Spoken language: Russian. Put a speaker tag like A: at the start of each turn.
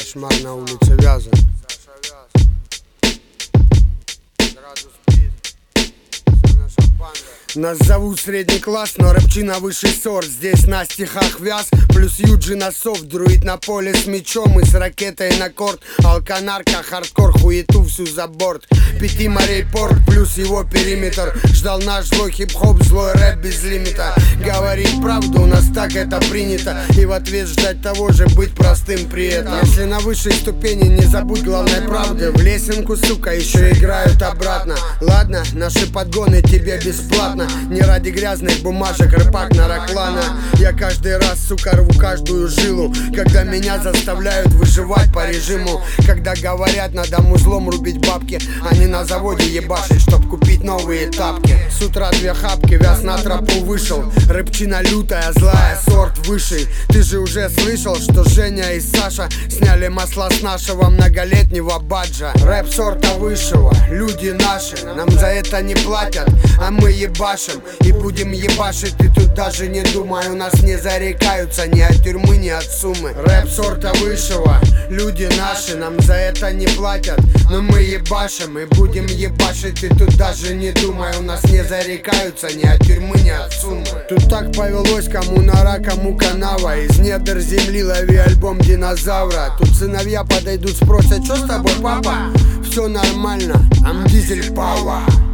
A: Кошмар на улице Вязов. Нас зовут средний класс, но рэпчина высший сорт. Здесь на стихах Вяз, плюс Юджи на софт. Друид на поле с мечом и с ракетой на корт. Алканарка, хардкор, хуету всю за борт. 5 морей порт, плюс его периметр. Ждал наш злой хип-хоп, злой рэп без лимита. Говорить правду, у нас так это принято. И в ответ ждать того же, быть простым при этом. Если на высшей ступени, не забудь главной правды. В лесенку, сука, еще играют обратно. Ладно, наши подгоны тебе бесплатно. Не ради грязных бумажек, рэпак на раклана. Я каждый раз, сука, рву каждую жилу, когда меня заставляют выживать по режиму. Когда говорят, надо музлом рубить бабки, а не на заводе ебашить, чтоб купить новые тапки. С утра 2 хапки, Вяз на тропу вышел. Рэпчина лютая, злая, сорт высший. Ты же уже слышал, что Женя и Саша сняли масла с нашего многолетнего баджа. Рэп сорта высшего, люди наши, нам за это не платят, а мы ебашим и будем ебашить. Ты тут даже не думай, у нас не зарекаются ни от тюрьмы, ни от суммы. Рэп сорта высшего, люди наши, нам за это не платят, но мы ебашим и будем ебашить. Ты тут даже не думай, у нас не зарекаются ни от тюрьмы, ни от суммы. Тут так повелось, кому нора, кому канава. Из недр земли лови альбом динозавра. Тут сыновья подойдут, спросят, что с тобой, папа? Все нормально, I'm Diesel Power.